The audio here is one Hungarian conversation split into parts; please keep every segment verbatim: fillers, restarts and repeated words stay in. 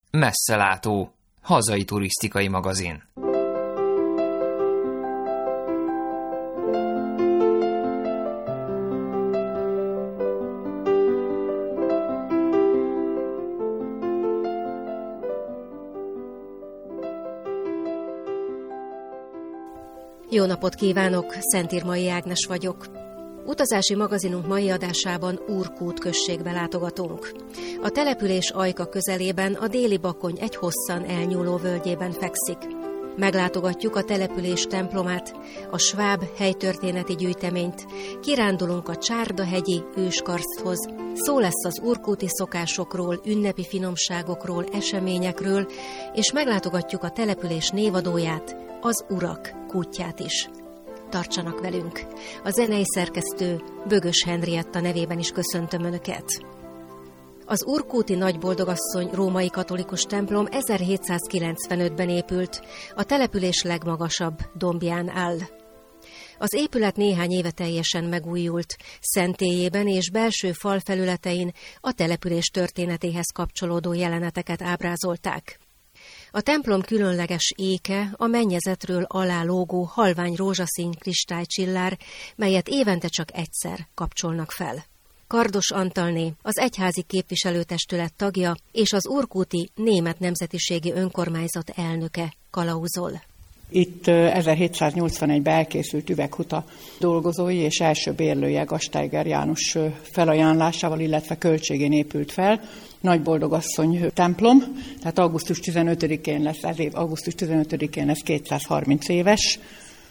Messzelátó, hazai turisztikai magazin. Jó napot kívánok, Szentírmai Ágnes vagyok. Utazási magazinunk mai adásában Úrkút községbe látogatunk. A település Ajka közelében a Déli Bakony egy hosszan elnyúló völgyében fekszik. Meglátogatjuk a település templomát, a sváb helytörténeti gyűjteményt, kirándulunk a Csárdahegyi őskarszthoz, szó lesz az úrkúti szokásokról, ünnepi finomságokról, eseményekről, és meglátogatjuk a település névadóját, az Urak kútját is. Tartsanak velünk! A zenei szerkesztő Bögös Henrietta nevében is köszöntöm Önöket. Az Úrkúti Nagyboldogasszony római katolikus templom ezerhétszázkilencvenötben épült, a település legmagasabb dombján áll. Az épület néhány éve teljesen megújult, szentélyében és belső falfelületein a település történetéhez kapcsolódó jeleneteket ábrázolták. A templom különleges éke a mennyezetről alá lógó halvány rózsaszín kristálycsillár, melyet évente csak egyszer kapcsolnak fel. Kardos Antalné, az egyházi képviselőtestület tagja és az úrkúti német nemzetiségi önkormányzat elnöke kalauzol. Itt ezerhétszáznyolcvanegyben elkészült üveghuta dolgozói és első bérlője Gasteiger János felajánlásával, illetve költségén épült fel. Nagyboldogasszony templom, tehát augusztus tizenötödikén lesz, ez év, augusztus tizenötödikén lesz kétszázharminc éves,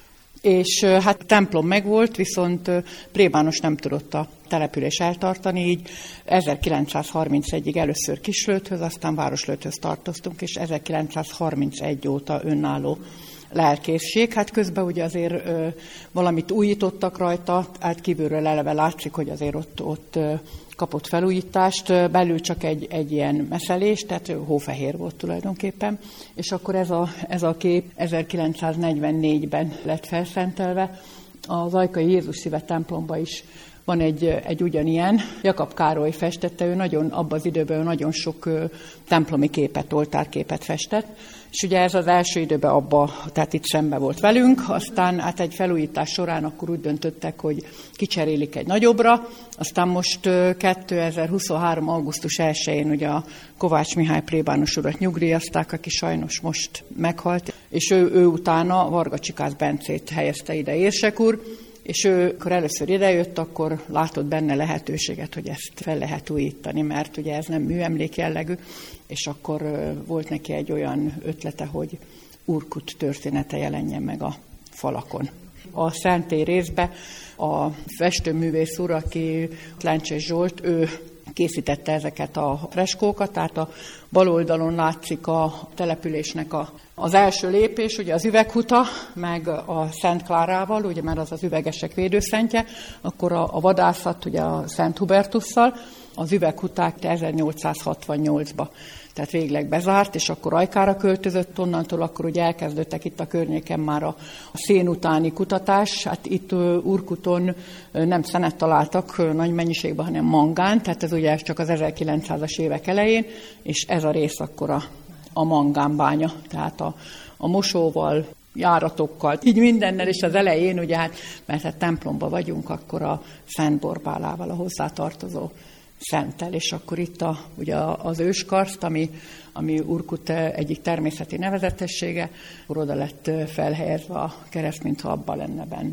és hát templom megvolt, viszont plébános nem tudott a település eltartani, így ezerkilencszázharmincegyig először Kislöthöz, aztán Városlöthöz tartoztunk, és ezerkilencszázharmincegy óta önálló lelkészség. Hát közben ugye azért ö, valamit újítottak rajta, hát kívülről eleve látszik, hogy azért ott, ott ö, kapott felújítást, belül csak egy, egy ilyen meszelés, tehát hófehér volt tulajdonképpen, és akkor ez a, ez a kép ezerkilencszáznegyvennégyben lett felszentelve. Az ajkai Jézus Szíve templomba is van egy, egy ugyanilyen. Jakab Károly festette, ő nagyon, abban az időben nagyon sok ö, templomi képet, oltárképet festett, és ugye ez az első időben abba, tehát itt szembe volt velünk, aztán hát egy felújítás során akkor úgy döntöttek, hogy kicserélik egy nagyobbra, aztán most kétezer-huszonhárom. augusztus elsején ugye a Kovács Mihály plébános urat nyugdíjazták, aki sajnos most meghalt, és ő, ő utána Varga Csikász Bencét helyezte ide érsek úr, és ő, amikor először idejött, akkor látott benne lehetőséget, hogy ezt fel lehet újítani, mert ugye ez nem műemlék jellegű, és akkor volt neki egy olyan ötlete, hogy Úrkút története jelenjen meg a falakon. A szentély részbe a festőművész úr, aki Lencsés Zsolt, ő készítette ezeket a freskókat, tehát a bal oldalon látszik a településnek a, az első lépés, ugye az üveghuta, meg a Szent Klárával, ugye mert az az üvegesek védőszentje, akkor a, a vadászat ugye a Szent Hubertusszal, az üveghuták ezernyolcszázhatvannyolcban, tehát végleg bezárt, és akkor Ajkára költözött, onnantól akkor ugye elkezdődtek itt a környéken már a, a szén utáni kutatás, hát itt Úrkúton nem szenet találtak nagy mennyiségben, hanem mangán, tehát ez ugye csak az ezerkilencszázas évek elején, és ez a rész akkor a, a mangánbánya, tehát a, a mosóval, járatokkal, így mindennel, és az elején ugye, hát, mert hát templomba vagyunk, akkor a Szent Borbálával, a hozzátartozó szenttel, és akkor itt a, ugye az őskarszt, ami, ami Úrkút egyik természeti nevezetessége, akkor oda lett felhelyezve a kereszt, mintha abban lenne benne.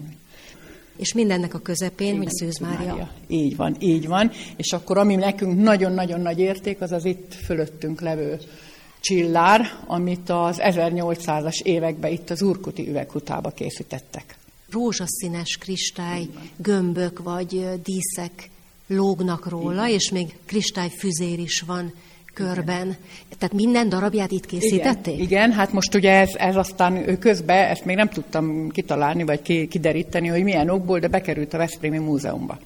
És mindennek a közepén, hogy Szűz Mária. Így van, így van. És akkor ami nekünk nagyon-nagyon nagy érték, az az itt fölöttünk levő csillár, amit az ezernyolcszázas években itt az úrkúti üveghutába készítettek. Rózsaszínes kristály, gömbök vagy díszek lógnak róla, és még kristályfüzér is van körben. Igen. Tehát minden darabját itt készítették? Igen, igen, hát most ugye ez, ez aztán közben, ezt még nem tudtam kitalálni, vagy kideríteni, hogy milyen okból, de bekerült a Veszprémi Múzeumba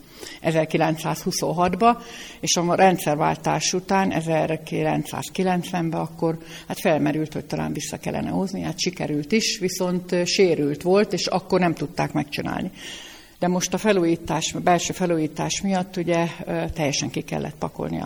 ezerkilencszázhuszonhatban, és a rendszerváltás után ezerkilencszázkilencvenben akkor hát felmerült, hogy talán vissza kellene hozni, hát sikerült is, viszont sérült volt, és akkor nem tudták megcsinálni. De most a felújítás, a belső felújítás miatt ugye teljesen ki kellett pakolni a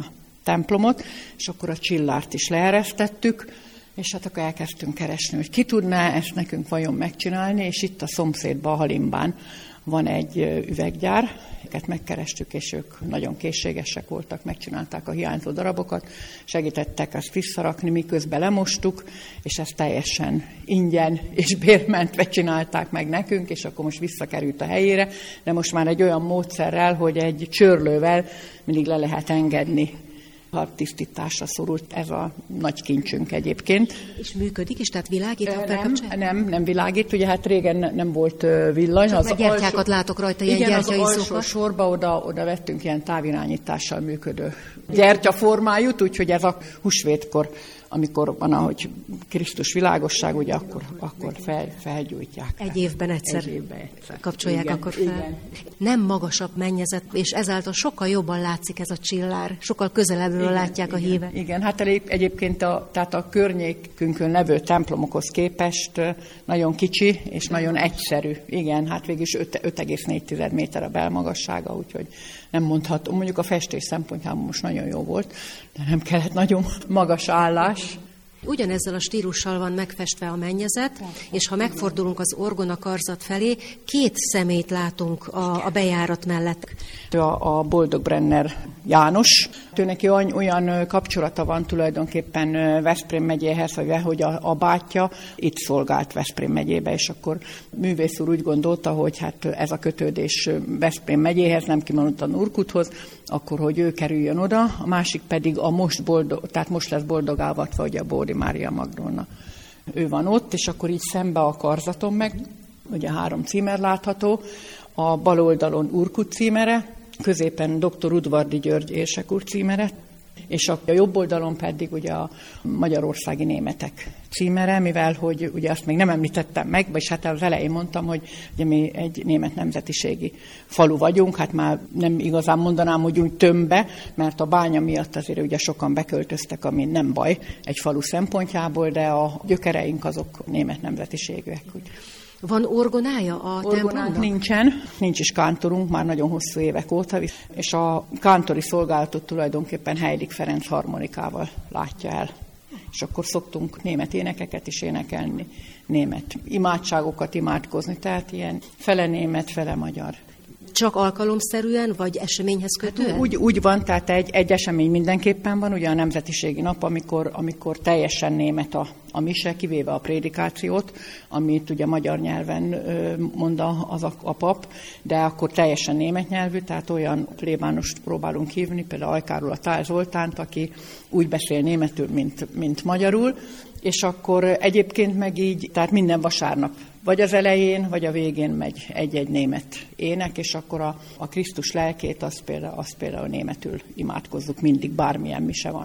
templomot, és akkor a csillárt is leeresztettük, és hát akkor elkezdtünk keresni, hogy ki tudná ezt nekünk vajon megcsinálni, és itt a szomszédban, a Halimbán van egy üveggyár, őket megkerestük, és ők nagyon készségesek voltak, megcsinálták a hiányzó darabokat, segítettek ezt visszarakni, miközben lemostuk, és ezt teljesen ingyen és bérmentve csinálták meg nekünk, és akkor most visszakerült a helyére, de most már egy olyan módszerrel, hogy egy csörlővel mindig le lehet engedni. Tisztításra szorult ez a nagy kincsünk egyébként. És működik is, tehát világít, ha nem, nem, nem világít, ugye hát régen nem volt villany. Csak meg gyertyákat látok rajta, ilyen gyertyaiszókat. Igen, az alsó sorba oda, oda vettünk ilyen távirányítással működő gyertyaformájút, úgyhogy ez a húsvétkor, amikor van, ahogy Krisztus világosság, ugye akkor, akkor fel, felgyújtják. Egy évben egyszer, Egy évben egyszer. kapcsolják Igen, akkor fel. Igen. Nem magasabb mennyezet, és ezáltal sokkal jobban látszik ez a csillár, sokkal közelebbről igen, látják igen, a hívek. Igen, hát egyébként a, tehát a környékünkön levő templomokhoz képest nagyon kicsi és nagyon egyszerű. Igen, hát végül is öt egész négy méter a belmagassága, úgyhogy nem mondhatom. Mondjuk a festés szempontjából most nagyon jó volt, de nem kellett nagyon magas állás. Ugyanezzel a stílussal van megfestve a mennyezet, és ha megfordulunk az orgona karzat felé, két szemét látunk a, a bejárat mellett. A, a Boldog-Brenner János, ő neki olyan kapcsolata van tulajdonképpen Veszprém megyéhez, hogy a, a bátyja itt szolgált Veszprém megyébe, és akkor művész úr úgy gondolta, hogy hát ez a kötődés Veszprém megyéhez, nem kimondottan Urkuthoz, akkor hogy ő kerüljön oda, a másik pedig a most boldog, tehát most lesz boldogávatva, hogy a Bódi Mária Magdolna. Ő van ott, és akkor így szembe a karzaton meg, ugye három címer látható, a bal oldalon Urkut címere, középen doktor Udvardi György érsek úr címere, és a jobb oldalon pedig ugye a magyarországi németek címere, mivel hogy ugye azt még nem említettem meg, vagyis hát az elején mondtam, hogy ugye mi egy német nemzetiségi falu vagyunk, hát már nem igazán mondanám, hogy úgy tömbbe, mert a bánya miatt azért ugye sokan beköltöztek, ami nem baj egy falu szempontjából, de a gyökereink azok német nemzetiségűek. Úgy. Van orgonája a templomnak? Nincsen, nincs is kántorunk már nagyon hosszú évek óta, és a kántori szolgálatot tulajdonképpen Heilig Ferenc harmonikával látja el. És akkor szoktunk német énekeket is énekelni, német imádságokat imádkozni, tehát ilyen fele német, fele magyar. Csak alkalomszerűen, vagy eseményhez kötően? Úgy, úgy van, tehát egy, egy esemény mindenképpen van, ugye a nemzetiségi nap, amikor, amikor teljesen német a, a mise, kivéve a prédikációt, amit ugye magyar nyelven ö, mond az a, a pap, de akkor teljesen német nyelvű, tehát olyan plébánost próbálunk hívni, például Ajkáról a Tál Zoltánt, aki úgy beszél németül, mint, mint magyarul, és akkor egyébként meg így, tehát minden vasárnap vagy az elején, vagy a végén megy egy-egy német ének, és akkor a, a Krisztus lelkét, azt például, azt például németül imádkozzuk mindig, bármilyen mise van.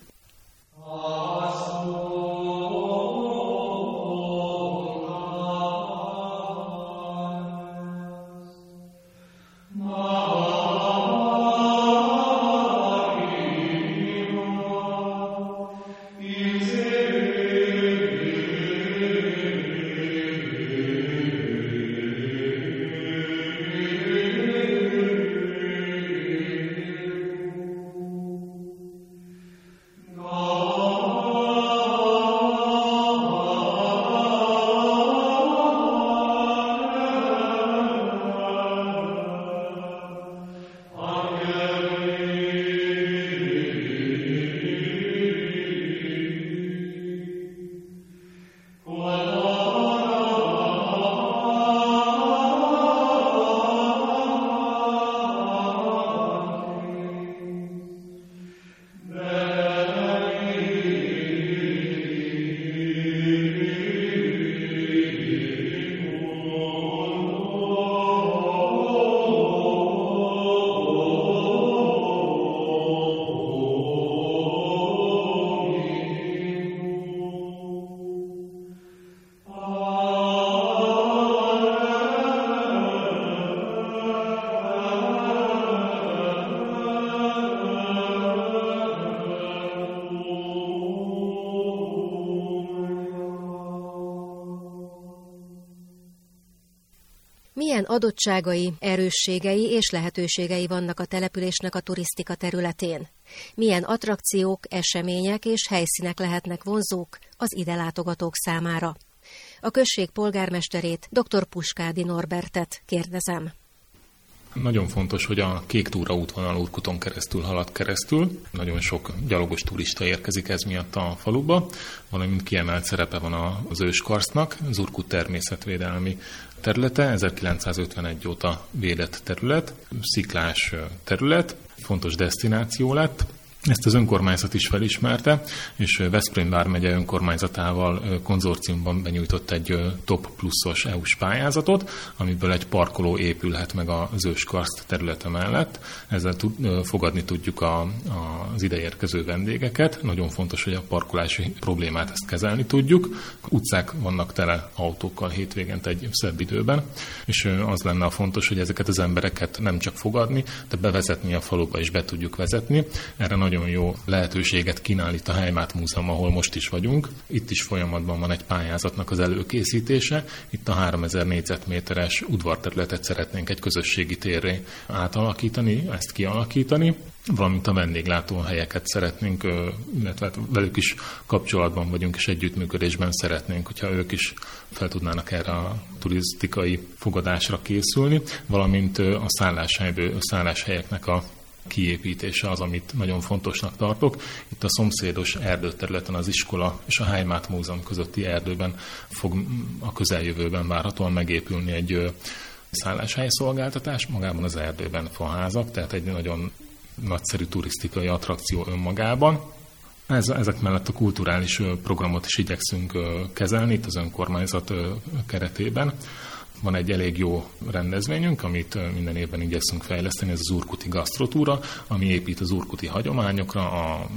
Milyen adottságai, erősségei és lehetőségei vannak a településnek a turisztika területén? Milyen attrakciók, események és helyszínek lehetnek vonzók az ide látogatók számára. A község polgármesterét, dr. Puskádi Norbertet kérdezem. Nagyon fontos, hogy a Kék Túra útvonal Urkuton keresztül halad keresztül. Nagyon sok gyalogos turista érkezik ez miatt a faluba, valamint kiemelt szerepe van az őskarsztnak. Az Urkut természetvédelmi területe, ezerkilencszázötvenegy óta védett terület, sziklás terület, fontos desztináció lett. Ezt az önkormányzat is felismerte, és Veszprém vármegye önkormányzatával konzorciumban benyújtott egy top pluszos é u-s pályázatot, amiből egy parkoló épülhet meg az őskarszt területe mellett. Ezzel fogadni tudjuk a, a, az ideérkező vendégeket. Nagyon fontos, hogy a parkolási problémát ezt kezelni tudjuk. Utcák vannak tele autókkal hétvégente egy szebb időben, és az lenne a fontos, hogy ezeket az embereket nem csak fogadni, de bevezetni a faluba is be tudjuk vezetni. Erre nagyon jó lehetőséget kínál itt a Heimat Múzeum, ahol most is vagyunk. Itt is folyamatban van egy pályázatnak az előkészítése. Itt a háromezer négyzetméteres udvarterületet szeretnénk egy közösségi térré átalakítani, ezt kialakítani, valamint a vendéglátóhelyeket szeretnénk, illetve velük is kapcsolatban vagyunk, és együttműködésben szeretnénk, hogyha ők is fel tudnának erre a turisztikai fogadásra készülni, valamint a szálláshelyekből, a szálláshelyeknek a kiépítése az, amit nagyon fontosnak tartok. Itt a szomszédos erdőterületen az iskola és a Heimat Múzeum közötti erdőben fog a közeljövőben várhatóan megépülni egy szálláshely szolgáltatás, magában az erdőben faházak, tehát egy nagyon nagyszerű turisztikai attrakció önmagában. Ez, ezek mellett a kulturális programot is igyekszünk kezelni itt az önkormányzat keretében. Van egy elég jó rendezvényünk, amit minden évben igyekszünk fejleszteni, ez az urkuti gasztrotúra, ami épít az urkuti hagyományokra, a,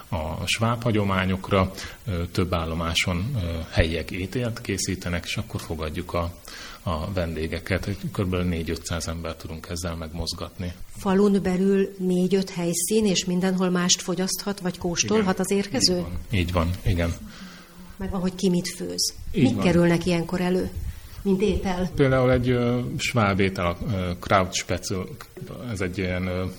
a sváb hagyományokra, több állomáson helyiek ételt készítenek, és akkor fogadjuk a, a vendégeket. Kb. négy-ötszáz ember tudunk ezzel megmozgatni. Falun belül négy-öt helyszín, és mindenhol mást fogyaszthat, vagy kóstolhat igen, az érkező? Így van, így van, igen. Megvan, hogy ki mit főz. Így Mik van. kerülnek ilyenkor elő? Mint étel? Például egy uh, sváb étel, a uh, Krautspätzle, ez egy ilyen uh,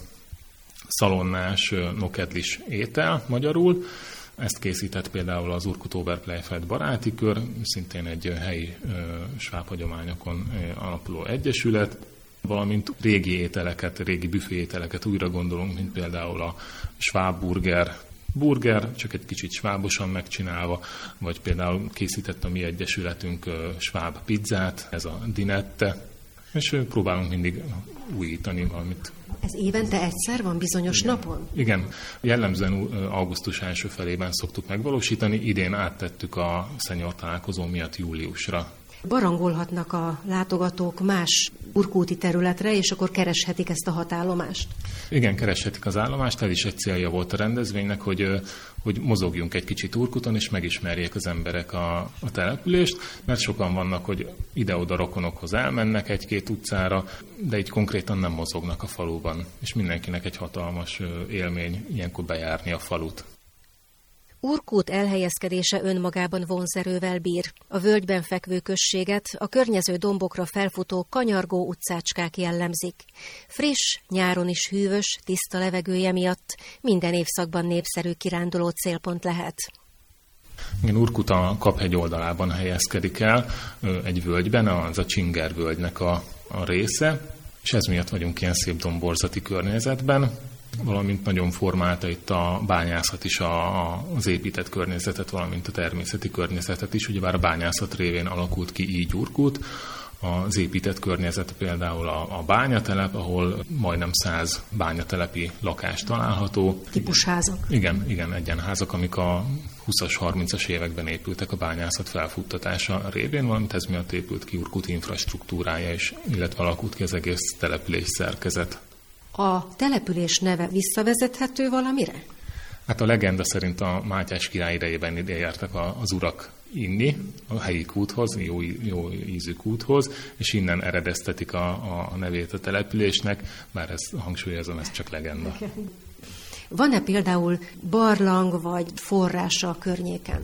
szalonnás, uh, nokedlis étel magyarul. Ezt készített például az Urkut Oberpleifeld baráti kör, szintén egy uh, helyi uh, sváb hagyományokon uh, alapuló egyesület, valamint régi ételeket, régi büfé ételeket újra gondolunk, mint például a sváb burger, burger, csak egy kicsit svábosan megcsinálva, vagy például készített a mi egyesületünk sváb pizzát, ez a dinette, és próbálunk mindig újítani valamit. Ez évente egyszer van bizonyos Igen. napon? Igen, jellemzően augusztus első felében szoktuk megvalósítani, idén áttettük a szenyor találkozó miatt júliusra. Barangolhatnak a látogatók más urkúti területre, és akkor kereshetik ezt a hatállomást? Igen, kereshetik az állomást, ez is egy célja volt a rendezvénynek, hogy, hogy mozogjunk egy kicsit Urkuton, és megismerjék az emberek a, a települést, mert sokan vannak, hogy ide-oda rokonokhoz elmennek egy-két utcára, de így konkrétan nem mozognak a faluban, és mindenkinek egy hatalmas élmény ilyenkor bejárni a falut. Urkut elhelyezkedése önmagában vonzerővel bír. A völgyben fekvő községet a környező dombokra felfutó kanyargó utcácskák jellemzik. Friss, nyáron is hűvös, tiszta levegője miatt minden évszakban népszerű kiránduló célpont lehet. Igen, Urkut a Kaphegy oldalában helyezkedik el, egy völgyben, az a Csinger völgynek a, a része, és ez miatt vagyunk ilyen szép domborzati környezetben, valamint nagyon formálta itt a bányászat is a, a, az épített környezetet, valamint a természeti környezetet is. Ugyebár a bányászat révén alakult ki így Urkut. Az épített környezet például a, a bányatelep, ahol majdnem száz bányatelepi lakás található. Típusházak. Igen, igen, egyenházak, amik a húszas, harmincas években épültek a bányászat felfuttatása révén, valamint ez miatt épült ki Urkut infrastruktúrája is, illetve alakult ki az egész település szerkezet. A település neve visszavezethető valamire? Hát a legenda szerint a Mátyás király idejében ide jártak az urak inni a helyi kúthoz, jó, jó ízű kúthoz, és innen eredeztetik a, a nevét a településnek, bár ezt hangsúlyozom, ez csak legenda. Van-e például barlang vagy forrása a környéken?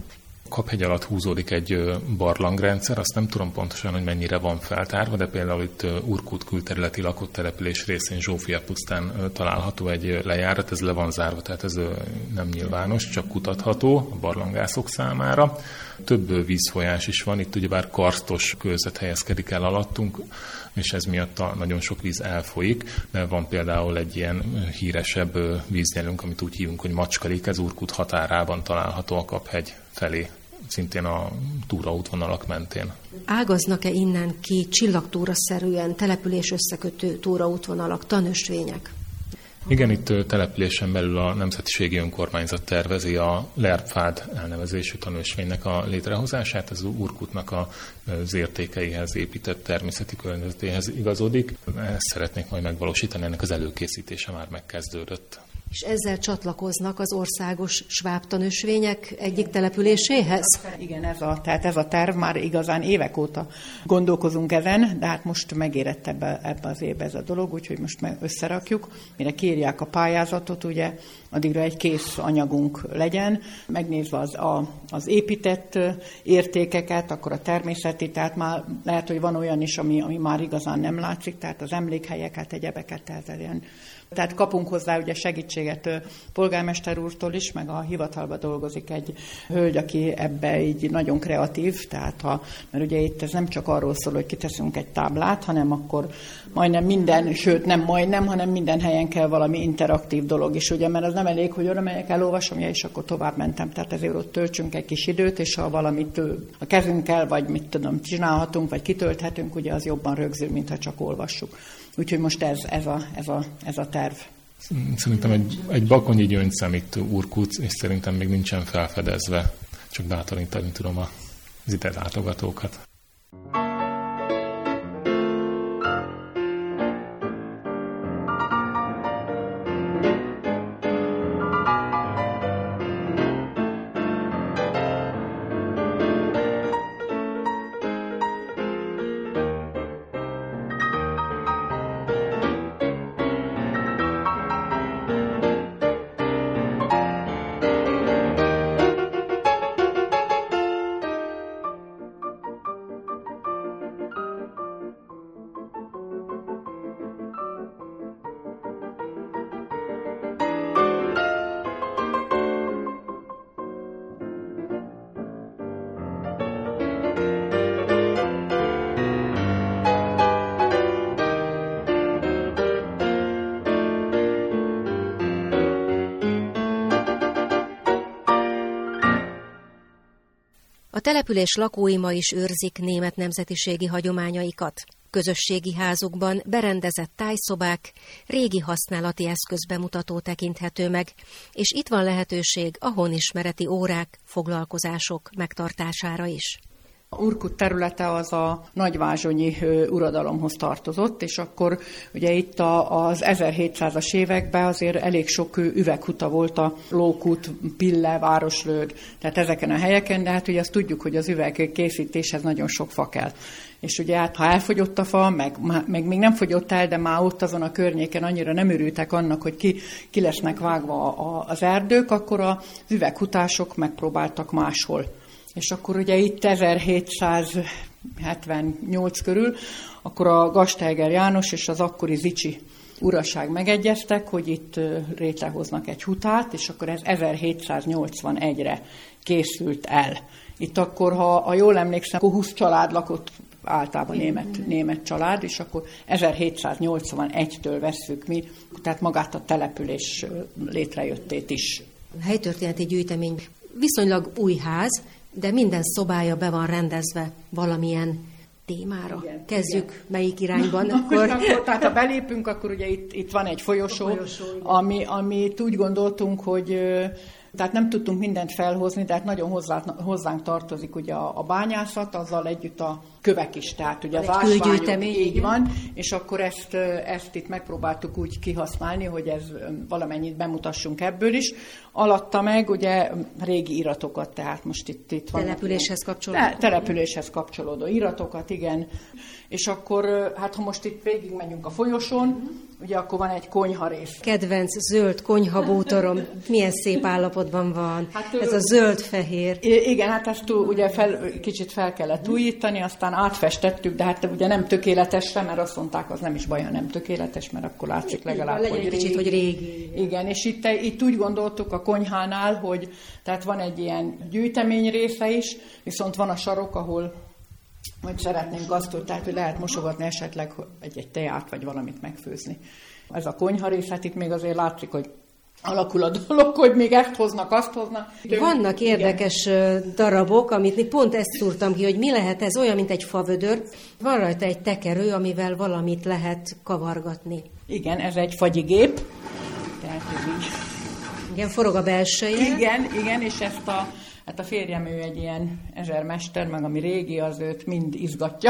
A Kaphegy alatt húzódik egy barlangrendszer, azt nem tudom pontosan, hogy mennyire van feltárva, de például itt Urkút külterületi lakott település részén Zsófia pusztán található egy lejárat, ez le van zárva, tehát ez nem nyilvános, csak kutatható a barlangászok számára. Több vízfolyás is van, itt ugyebár karstos körzet helyezkedik el alattunk, és ez miatt nagyon sok víz elfolyik, de van például egy ilyen híresebb víznyelünk, amit úgy hívunk, hogy Macskalik, ez Urkút határában található a Kaphegy felé, szintén a túraútvonalak mentén. Ágaznak-e innen ki csillagtúraszerűen település összekötő túraútvonalak, tanösvények? Igen, itt településen belül a Nemzetiségi Önkormányzat tervezi a Lerpfád elnevezésű tanösvénynek a létrehozását. Ez Urkútnak az értékeihez épített természeti környezetéhez igazodik. Ezt szeretnék majd megvalósítani, ennek az előkészítése már megkezdődött. És ezzel csatlakoznak az országos sváb tanösvények egyik településéhez? Igen, ez a, tehát ez a terv, már igazán évek óta gondolkozunk ezen, de hát most megérett ebbe, ebbe az évbe ez a dolog, úgyhogy most meg összerakjuk, mire kírják a pályázatot, ugye, addigra egy kész anyagunk legyen, megnézve az, a, az épített értékeket, akkor a természeti, tehát már lehet, hogy van olyan is, ami, ami már igazán nem látszik, tehát az emlékhelyeket, egyebeket, tehát ilyen. Tehát kapunk hozzá ugye segítséget polgármester úrtól is, meg a hivatalban dolgozik egy hölgy, aki ebbe így nagyon kreatív, tehát ha, mert ugye itt ez nem csak arról szól, hogy kiteszünk egy táblát, hanem akkor majdnem minden, sőt nem majdnem, hanem minden helyen kell valami interaktív dolog is, ugye, mert az nem elég, hogy oda megyek, elolvasom, ja, és akkor tovább mentem, tehát ezért ott töltsünk egy kis időt, és ha valamit a kezünkkel, vagy mit tudom, csinálhatunk, vagy kitölthetünk, ugye az jobban rögzül, mintha csak olvassuk. Úgyhogy most ez, ez, a, ez, a, ez a terv. Szerintem egy, egy bakonyi gyöngyszem itt Urkút, és szerintem még nincsen felfedezve. Csak bátorítani tudom az ide látogatókat. A település lakói ma is őrzik német nemzetiségi hagyományaikat. Közösségi házukban berendezett tájszobák, régi használati eszközbemutató tekinthető meg, és itt van lehetőség a honismereti órák, foglalkozások megtartására is. Urkút területe az a nagyvázsonyi uradalomhoz tartozott, és akkor ugye itt a, az ezerhétszázas években azért elég sok üveghuta volt a Lókút, Pille, Városlőd, tehát ezeken a helyeken, de hát ugye azt tudjuk, hogy az üveg készítéshez nagyon sok fa kell. És ugye hát, ha elfogyott a fa, meg, meg még nem fogyott el, de már ott azon a környéken annyira nem örültek annak, hogy ki, ki lesznek vágva a, az erdők, akkor az üveghutások megpróbáltak máshol. És akkor ugye itt ezerhétszázhetvennyolc körül, akkor a Gasteiger János és az akkori Zichy uraság megegyeztek, hogy itt létrehoznak egy hutát, és akkor ez ezerhétszáznyolcvanegyre készült el. Itt akkor, ha, ha jól emlékszem, akkor húsz család lakott, általában német, német család, és akkor ezerhétszáznyolcvanegytől vesszük mi, tehát magát a település létrejöttét is. A helytörténeti gyűjtemény viszonylag új ház, de minden szobája be van rendezve valamilyen témára. Igen, kezdjük, igen. Melyik irányban? Akkor... akkor, tehát ha belépünk, akkor ugye itt, itt van egy folyosó, folyosó ami, amit úgy gondoltunk, hogy tehát nem tudtunk mindent felhozni, de hát nagyon hozzá, hozzánk tartozik ugye a, a bányászat, azzal együtt a kövek is, tehát ugye az ásványok, így van, és akkor ezt, ezt itt megpróbáltuk úgy kihasználni, hogy ez valamennyit bemutassunk ebből is. Alatta meg ugye régi iratokat, tehát most itt, itt van. Településhez kapcsolódó. Te, településhez kapcsolódó iratokat, igen. És akkor, hát ha most itt végigmegyünk a folyosón, ugye akkor van egy konyharész. Kedvenc zöld konyhabútorom, milyen szép állapotban van. Hát, ez a zöld-fehér. Igen, hát ezt ugye fel, kicsit fel kellett újítani, aztán átfestettük, de hát ugye nem tökéletesre, mert azt mondták, az nem is baj, ha nem tökéletes, mert akkor látszik legalább, legyen hogy kicsit, régi. hogy régi. Igen, és itt, itt úgy gondoltuk a konyhánál, hogy tehát van egy ilyen gyűjtemény része is, viszont van a sarok, ahol hogy szeretnénk azt, tehát, hogy lehet mosogatni esetleg egy-egy teát, vagy valamit megfőzni. Ez a konyha rész, hát itt még azért látszik, hogy alakul a dolog, hogy még ezt hoznak, azt hoznak. Vannak érdekes igen. darabok, amit pont ezt szúrtam ki, hogy mi lehet ez, olyan, mint egy favödör. Van rajta egy tekerő, amivel valamit lehet kavargatni. Igen, ez egy fagyigép. Tehát ez így. Igen, forog a belseje. Igen, igen, és ezt a Hát a férjem, ő egy ilyen ezermester, meg ami régi, az őt mind izgatja.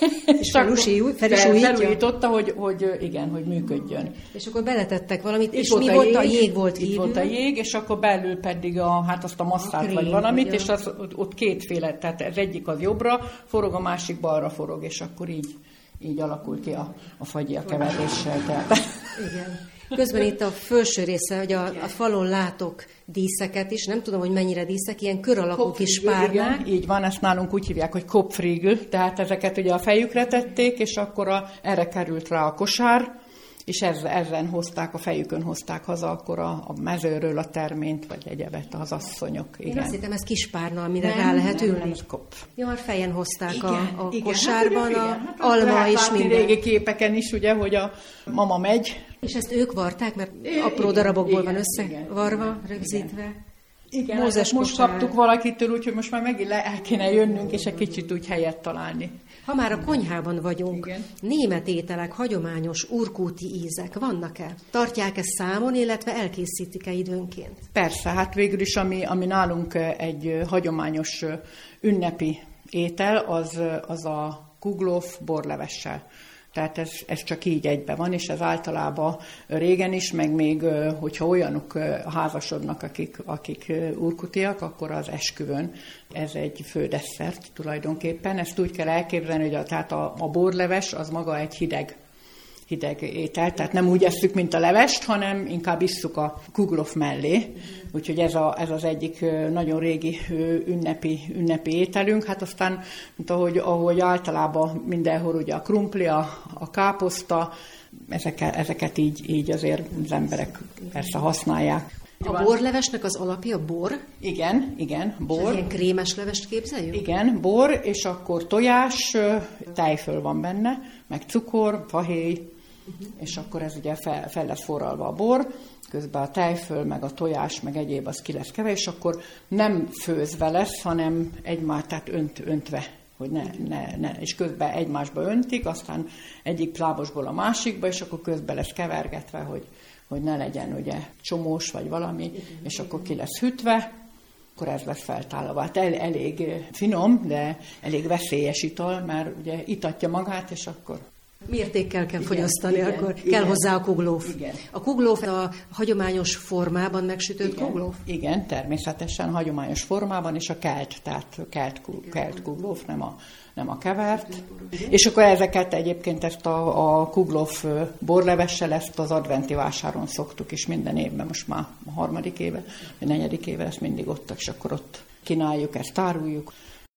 És felújította, hogy, hogy igen, hogy működjön. És akkor beletettek valamit, itt és mi volt a jég? Volt Itt volt a jég, és akkor belül pedig a, hát azt a masszát, a krém, vagy valamit, ugye? És az, ott kétféle, tehát az egyik az jobbra forog, a másik balra forog, és akkor így, így alakul ki a, a fagyi a keveréssel. Tehát. Igen. Közben itt a felső része, hogy a, a falon látok díszeket is, nem tudom, hogy mennyire díszek, ilyen kör alakú kis párnák. Így van, ezt nálunk úgy hívják, hogy kopfrigl, tehát ezeket ugye a fejükre tették, és akkor a, erre került rá a kosár, és ezzel, ezen hozták, a fejükön hozták haza akkor a, a mezőről a terményt, vagy egyebet az asszonyok. Igen. Én azt hittem, ez kis párna, amire nem, rá lehet ülni. Nem, ez kopf. Ja, már fejen hozták igen, a, a igen, kosárban, hát, a hát, alma és minden. Régi képeken is, ugye, hogy a mama megy. És ezt ők varták, mert apró igen, darabokból igen, van összevarva, igen, rögzítve. Igen. Igen, Mózes most kosár. Kaptuk valakitől, úgyhogy most már megint le el kéne jönnünk, és egy kicsit úgy helyet találni. Ha már a konyhában vagyunk, igen. Német ételek, hagyományos urkúti ízek vannak-e? Tartják-e számon, illetve elkészítik-e időnként? Persze, hát végül is, ami, ami nálunk egy hagyományos ünnepi étel, az, az a kuglof borlevessel. Tehát ez, ez csak így egyben van, és ez általában régen is, meg még, hogyha olyanok házasodnak, akik, akik urkutiak, akkor az esküvőn ez egy fő desszert tulajdonképpen. Ezt úgy kell elképzelni, hogy a, tehát a, a borleves az maga egy hideg, hideg étel, tehát nem úgy esszük, mint a levest, hanem inkább isszuk a kuglof mellé. Úgyhogy ez, a, ez az egyik nagyon régi ünnepi, ünnepi ételünk. Hát aztán, mint ahogy, ahogy általában mindenhol ugye a krumpli, a, a káposzta, ezeket, ezeket így, így azért az emberek persze használják. A borlevesnek az alapja bor? Igen, igen, bor. És ilyen krémes levest képzeljük? Igen, bor, és akkor tojás, tejföl van benne, meg cukor, fahéj, uh-huh. És akkor ez ugye fel, fel lesz forralva a bor, közben a tejföl, meg a tojás, meg egyéb az ki lesz kevés, és akkor nem főzve lesz, hanem egymás, tehát önt, öntve, hogy ne, ne, ne, és közben egymásba öntik, aztán egyik plábosból a másikba, és akkor közben lesz kevergetve, hogy hogy ne legyen ugye csomós vagy valami, igen, és igen. Akkor ki lesz hűtve, akkor ez lesz feltállalva. Hát el, elég finom, de elég veszélyes ital, mert ugye itatja magát, és akkor... Mértékkel kell igen, fogyasztani, igen, akkor igen, kell hozzá a kuglóf. Igen. A kuglóf a hagyományos formában megsütött igen, kuglóf? Igen, természetesen hagyományos formában, és a kelt, tehát kelt, kelt kuglóf, nem a, nem a kevert. Igen. És akkor ezeket egyébként ezt a, a kuglóf borlevessel, ezt az adventi vásáron szoktuk, és minden évben, most már a harmadik éve, a negyedik éve, ezt mindig ott, és akkor ott kínáljuk, ezt áruljuk.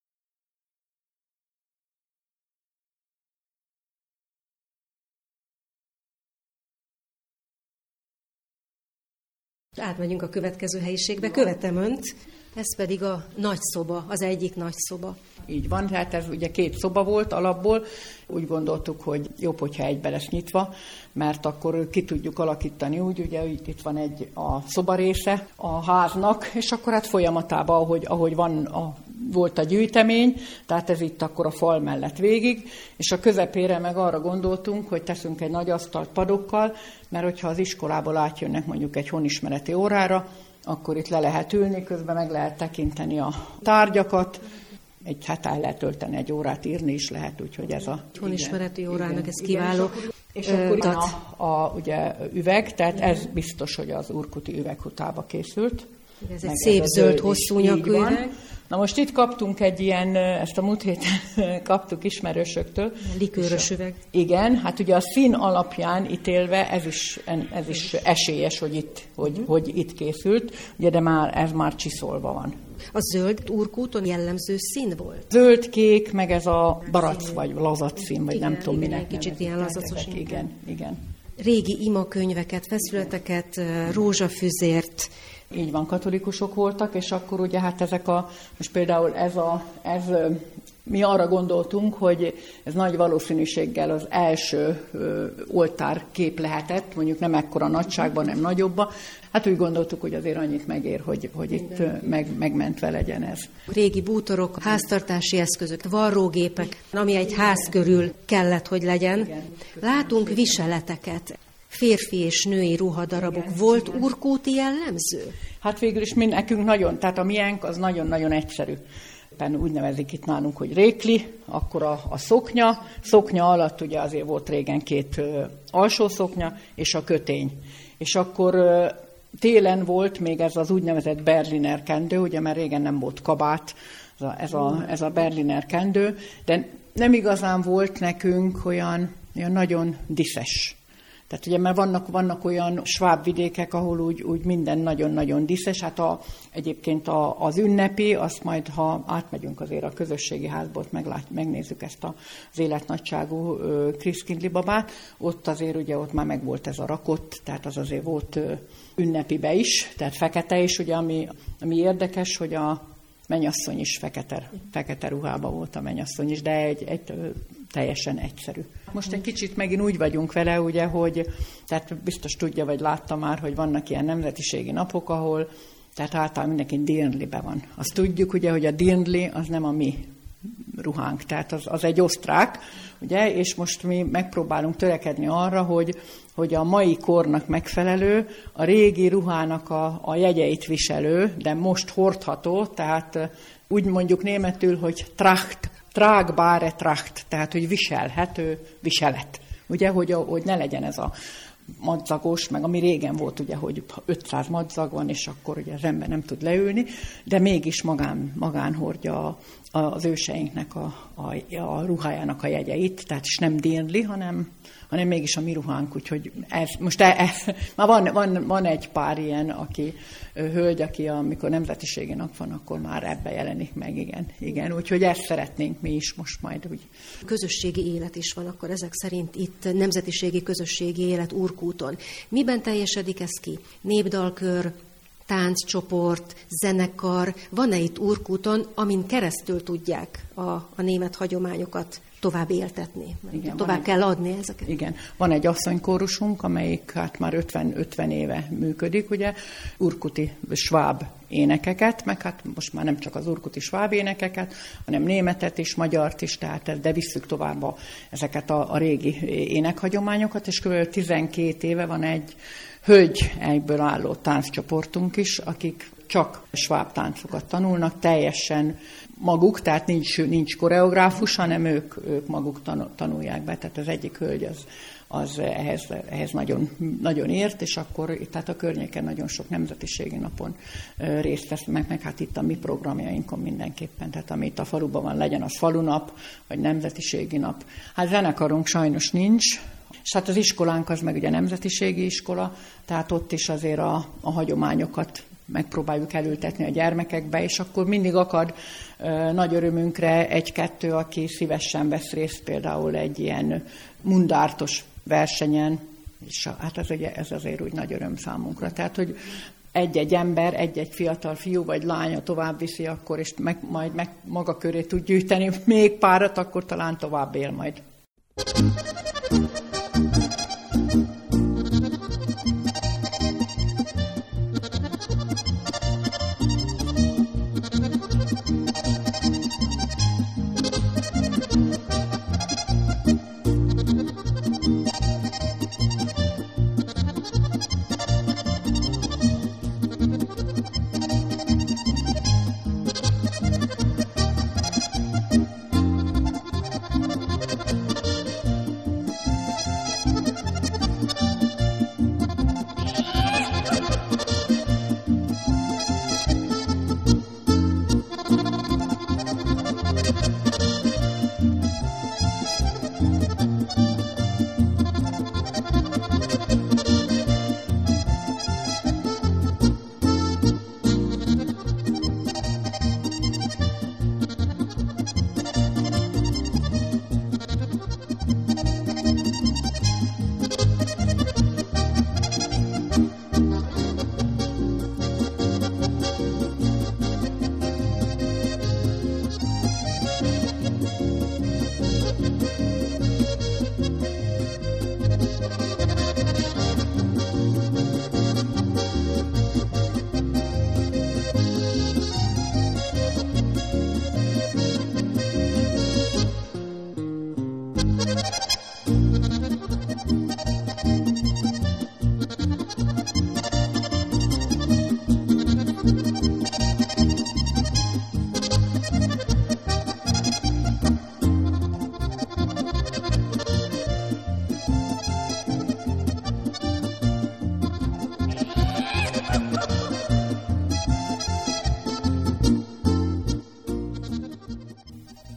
Átmegyünk a következő helyiségbe, követem önt, ez pedig a nagyszoba, az egyik nagyszoba. Így van, tehát ez ugye két szoba volt alapból, úgy gondoltuk, hogy jobb, hogyha egybe lesz nyitva, mert akkor ki tudjuk alakítani úgy, ugye itt van egy a szoba része a háznak, és akkor hát folyamatában, ahogy, ahogy van a, volt a gyűjtemény, tehát ez itt akkor a fal mellett végig, és a közepére meg arra gondoltunk, hogy teszünk egy nagy asztalt padokkal, mert hogyha az iskolából átjönnek mondjuk egy honismereti órára, akkor itt le lehet ülni, közben meg lehet tekinteni a tárgyakat, egy, hát el lehet tölteni egy órát, írni is lehet, úgyhogy ez a... Honismereti órának ez kiváló. És akkor itt a, a ugye, üveg, tehát igen. Ez biztos, hogy az urkuti üveghutába készült. Ez egy szép ez zöld, hosszú nyakú üveg. Na most itt kaptunk egy ilyen, ezt a múlt héten kaptuk ismerősöktől. Likőrös üveg. Igen, hát ugye a szín alapján ítélve ez is, ez is esélyes, hogy itt, hogy, hogy itt készült, ugye, de már, ez már csiszolva van. A zöld Urkúton jellemző szín volt? Zöld, kék, meg ez a barac, vagy lazac szín, vagy igen, nem tudom igen, minek. Kicsit ilyen lazacos. Igen, igen. Régi imakönyveket, feszületeket, rózsafüzért. Így van, katolikusok voltak, és akkor ugye hát ezek a, most például ez a, ez, mi arra gondoltunk, hogy ez nagy valószínűséggel az első ö, oltárkép lehetett, mondjuk nem ekkora nagyságban, nem nagyobban. Hát úgy gondoltuk, hogy azért annyit megér, hogy, hogy itt meg, megmentve legyen ez. Régi bútorok, háztartási eszközök, varrógépek, ami egy ház körül kellett, hogy legyen. Látunk viseleteket. Férfi és női ruhadarabok. Igen. Volt urkúti jellemző? Hát végül is mi nekünk nagyon, tehát a miénk az nagyon-nagyon egyszerű. Úgy nevezik itt nálunk, hogy rékli, akkor a, a szoknya. Szoknya alatt ugye azért volt régen két ö, alsó szoknya, és a kötény. És akkor ö, télen volt még ez az úgynevezett berliner kendő, ugye mert régen nem volt kabát, ez a, ez a, ez a berliner kendő, de nem igazán volt nekünk olyan, olyan nagyon diszes. Tehát ugye, mert vannak, vannak olyan sváb vidékek, ahol úgy, úgy minden nagyon-nagyon diszes. Hát a, egyébként a, az ünnepi, azt majd, ha átmegyünk azért a közösségi házból, meglát, megnézzük ezt az életnagyságú Christkindli babát, ott azért ugye ott már megvolt ez a rakott, tehát az azért volt ö, ünnepibe is, tehát fekete is, ugye, ami, ami érdekes, hogy a mennyasszony is fekete, fekete ruhában volt a mennyasszony is, de egy, egy teljesen egyszerű. Most egy kicsit megint úgy vagyunk vele, ugye, hogy tehát biztos tudja, vagy látta már, hogy vannak ilyen nemzetiségi napok, ahol tehát általában mindenki dirndlibe van. Azt tudjuk, ugye, hogy a dirndli az nem a mi ruhánk, tehát az, az egy osztrák, ugye, és most mi megpróbálunk törekedni arra, hogy, hogy a mai kornak megfelelő, a régi ruhának a, a jegyeit viselő, de most hordható, tehát úgy mondjuk németül, hogy Tracht, tragbare Tracht, tehát hogy viselhető viselet. Ugye, hogy, hogy ne legyen ez a madzagos, meg ami régen volt, ugye, hogy ötszáz madzag van, és akkor ugye az ember nem tud leülni, de mégis magán, magán hordja az őseinknek a, a, a ruhájának a jegyeit, tehát is nem dirndli, hanem, hanem mégis a mi ruhánk, úgyhogy ez, most e, e, már van, van, van egy pár ilyen, aki hölgy, aki amikor nemzetiségi nap van, akkor már ebbe jelenik meg, igen, igen, úgyhogy ezt szeretnénk mi is most majd úgy. Közösségi élet is van akkor ezek szerint itt, nemzetiségi közösségi élet Urkúton. Miben teljesedik ez ki? Népdalkör, tánccsoport, zenekar, van-e itt Urkúton, amin keresztül tudják a, a német hagyományokat tovább éltetni? Igen, tovább egy, kell adni ezeket? Igen. Van egy asszonykórusunk, amelyik hát már ötven éve működik, ugye, urkuti sváb énekeket, meg hát most már nem csak az urkuti sváb énekeket, hanem németet is, magyart is, tehát de visszük tovább a, ezeket a, a régi énekhagyományokat, és kb. tizenkét éve van egy hölgy egyből álló tánccsoportunk is, akik csak sváb táncokat tanulnak, teljesen maguk, tehát nincs, nincs koreográfus, hanem ők, ők maguk tanulják be. Tehát az egyik hölgy az, az ehhez, ehhez nagyon, nagyon ért, és akkor tehát a környéken nagyon sok nemzetiségi napon részt vesz meg, meg hát itt a mi programjainkon mindenképpen. Tehát amit a faluban van, legyen az falunap, vagy nemzetiségi nap. Hát zenekarunk sajnos nincs, és hát az iskolánk az meg ugye nemzetiségi iskola, tehát ott is azért a, a hagyományokat megpróbáljuk elültetni a gyermekekbe, és akkor mindig akad ö, nagy örömünkre egy-kettő, aki szívesen vesz részt például egy ilyen mundártos versenyen, és hát ez, ugye, ez azért úgy nagy öröm számunkra. Tehát, hogy egy-egy ember, egy-egy fiatal fiú vagy lánya tovább viszi akkor, és meg, majd meg maga köré tud gyűjteni még párat, akkor talán tovább él majd.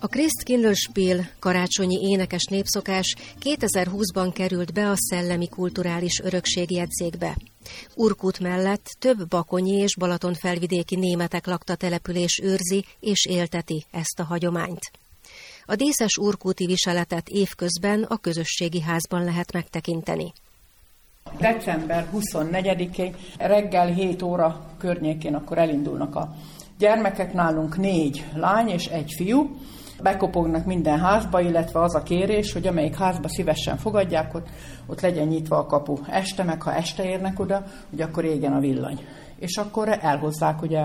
A Christkindlesspiel karácsonyi énekes népszokás kétezer-húszban került be a Szellemi Kulturális Örökség jegyzékbe. Urkut mellett több bakonyi és balatonfelvidéki németek lakta település őrzi és élteti ezt a hagyományt. A díszes urkuti viseletet évközben a közösségi házban lehet megtekinteni. december huszonnegyedikén reggel hét óra környékén akkor elindulnak a gyermekek, nálunk négy lány és egy fiú. Bekopognak minden házba, illetve az a kérés, hogy amelyik házba szívesen fogadják, ott, ott legyen nyitva a kapu este, meg ha este érnek oda, hogy akkor égjen a villany. És akkor elhozzák ugye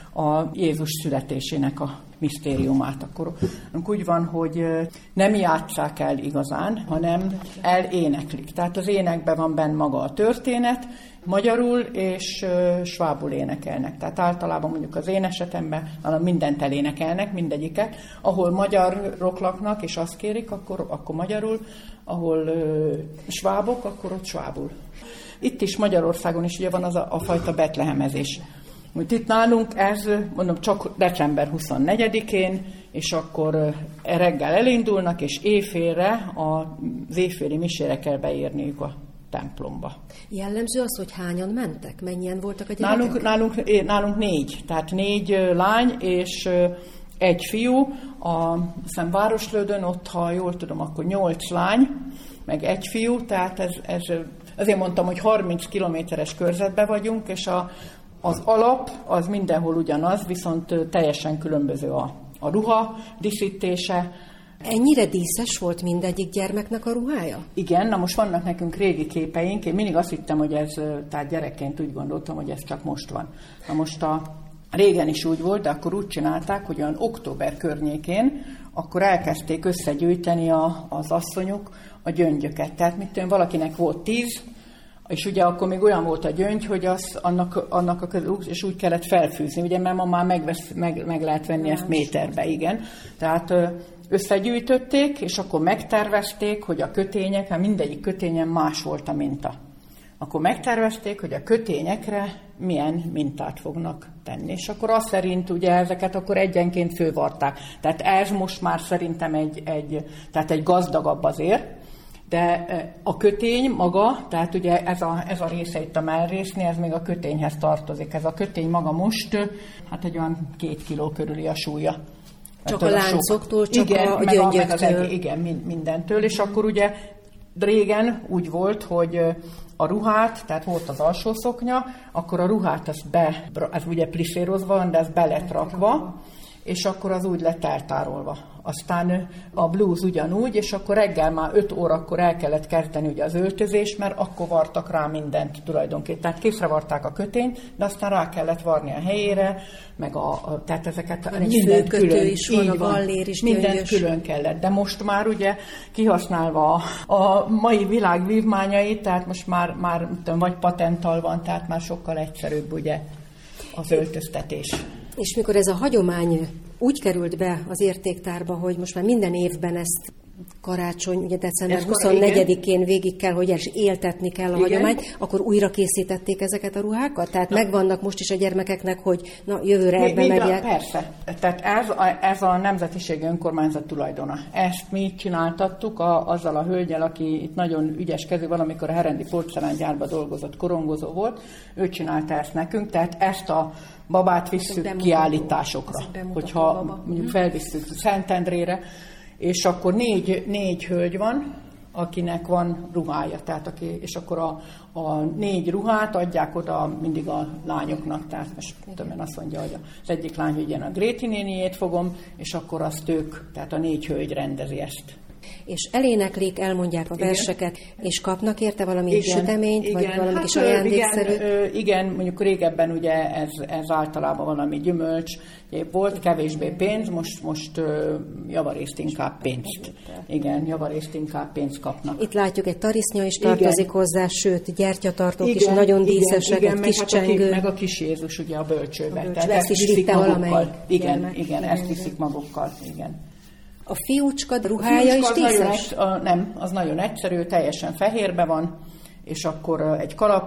a Jézus születésének a misztériumát. Akkor úgy van, hogy nem játsszák el igazán, hanem eléneklik. Tehát az énekben van benne maga a történet, magyarul és svábul énekelnek. Tehát általában mondjuk az én esetemben mindent elénekelnek, mindegyiket. Ahol magyarok laknak és azt kérik, akkor, akkor magyarul, ahol svábok, akkor ott svábul. Itt is Magyarországon is ugye van az a, a fajta betlehemezés. Úgy itt nálunk ez, mondom, csak december huszonnegyedikén, és akkor reggel elindulnak, és éjfélre, az éjféli misére kell beérniük a templomba. Jellemző az, hogy hányan mentek? Mennyien voltak a gyerekek? Nálunk, nálunk, nálunk négy, tehát négy lány és egy fiú. A hiszem Városlődön ott, ha jól tudom, akkor nyolc lány, meg egy fiú, tehát ez, ez azért mondtam, hogy harminc kilométeres körzetben vagyunk, és a, az alap az mindenhol ugyanaz, viszont teljesen különböző a, a ruha díszítése. Ennyire díszes volt mindegyik gyermeknek a ruhája? Igen, na most vannak nekünk régi képeink, én mindig azt hittem, hogy ez, tehát gyerekként úgy gondoltam, hogy ez csak most van. Na most a régen is úgy volt, de akkor úgy csinálták, hogy olyan október környékén, akkor elkezdték összegyűjteni a, az asszonyok a gyöngyöket. Tehát mit tudom, valakinek volt tíz, és ugye akkor még olyan volt a gyöngy, hogy az, annak, annak a közül, és úgy kellett felfűzni, ugye, mert ma már megvesz, meg, meg lehet venni ezt méterbe, igen. Tehát összegyűjtötték, és akkor megtervezték, hogy a kötények, hát mindegyik kötényen más volt a minta. Akkor megtervezték, hogy a kötényekre milyen mintát fognak tenni. És akkor azt szerint ugye ezeket akkor egyenként fővarták. Tehát ez most már szerintem egy, egy, tehát egy gazdagabb azért, de a kötény maga, tehát ugye ez a, ez a része itt a mellrésznél, ez még a kötényhez tartozik. Ez a kötény maga most, hát egy olyan két kiló körüli a súlya. Csak a láncoktól, csak igen, a gyöngyöktől. Igen, mindentől, és akkor ugye régen úgy volt, hogy a ruhát, tehát volt az alsó szoknya, akkor a ruhát az be, ez ugye pliszérozva van, de ez be lett rakva, és akkor az úgy lett eltárolva. Aztán a blúz ugyanúgy, és akkor reggel már öt órakor el kellett kezdeni ugye az öltözés, mert akkor vartak rá mindent tulajdonképpen. Tehát készrevarták a kötényt, de aztán rá kellett varni a helyére, meg a, a tehát ezeket mindent külön. Is van, a gallér is mindent gyöngyös. Külön kellett. De most már ugye kihasználva a, a mai világ vívmányait, tehát most már, már tudom, vagy patenttal van, tehát már sokkal egyszerűbb ugye az öltöztetés. És mikor ez a hagyomány úgy került be az értéktárba, hogy most már minden évben ezt karácsony, ugye december huszonnegyedikén végig kell, hogy éltetni kell a igen. hagyományt, akkor újra készítették ezeket a ruhákat? Tehát na. Megvannak most is a gyermekeknek, hogy na, jövőre mi, ebbe megyek? Persze. Tehát ez a, ez a Nemzetiségi Önkormányzat tulajdona. Ezt mi csináltattuk a, azzal a hölgyel, aki itt nagyon ügyeskedő, valamikor a herendi porcelángyárban dolgozott, korongozó volt. Ő csinálta ezt nekünk, tehát ezt a babát visszük kiállításokra. Hogyha mondjuk felvisszük Szentendrére, és akkor négy, négy hölgy van, akinek van ruhája, tehát aki, és akkor a, a négy ruhát adják oda mindig a lányoknak, tehát most tudom, azt mondja, hogy az egyik lány, hogy ilyen a Gréti néniét fogom, és akkor azt ők, tehát a négy hölgy rendezi ezt. És eléneklik, elmondják a verseket, igen. És kapnak érte valami igen, süteményt, igen, vagy valami hát, kis ajándékszerűt? Igen, igen, mondjuk régebben ugye ez, ez általában valami gyümölcs, volt kevésbé pénz, most, most javarészt inkább pénzt. Igen, javarészt inkább pénzt kapnak. Itt látjuk, egy tarisznya is tartozik igen. hozzá, sőt, gyertyatartók igen, is nagyon díszesek, igen, egy kis meg csengő. Hát a, meg a kis Jézus ugye a bölcsőbe. A bölcső. Ezt is vitte valamelyik. Igen, igen, igen, ezt viszik magukkal, igen. A fiúcska ruhája is díszes? A, nem, az nagyon egyszerű, teljesen fehérbe van, és akkor egy kalap